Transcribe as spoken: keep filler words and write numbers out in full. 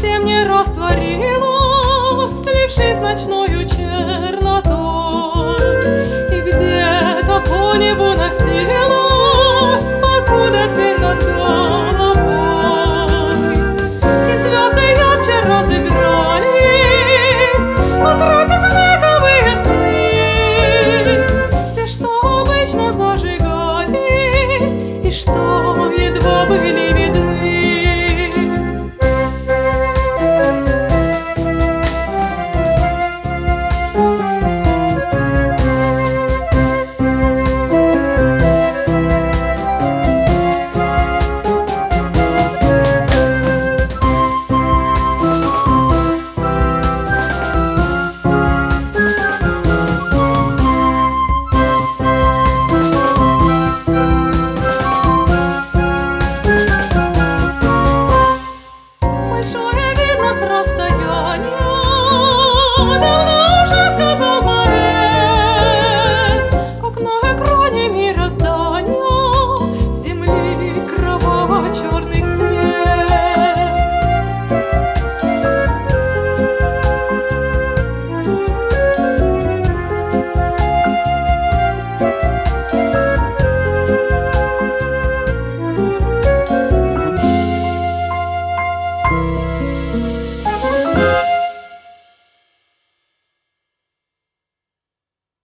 совсем не растворилось, слившись с ночною чернотой. И где-то по небу носилась, покуда тень над головой. И звезды ярче разыгрались, утратив вековые сны, те, что обычно зажигались и что едва были видны. Большое видно с расстояния, давно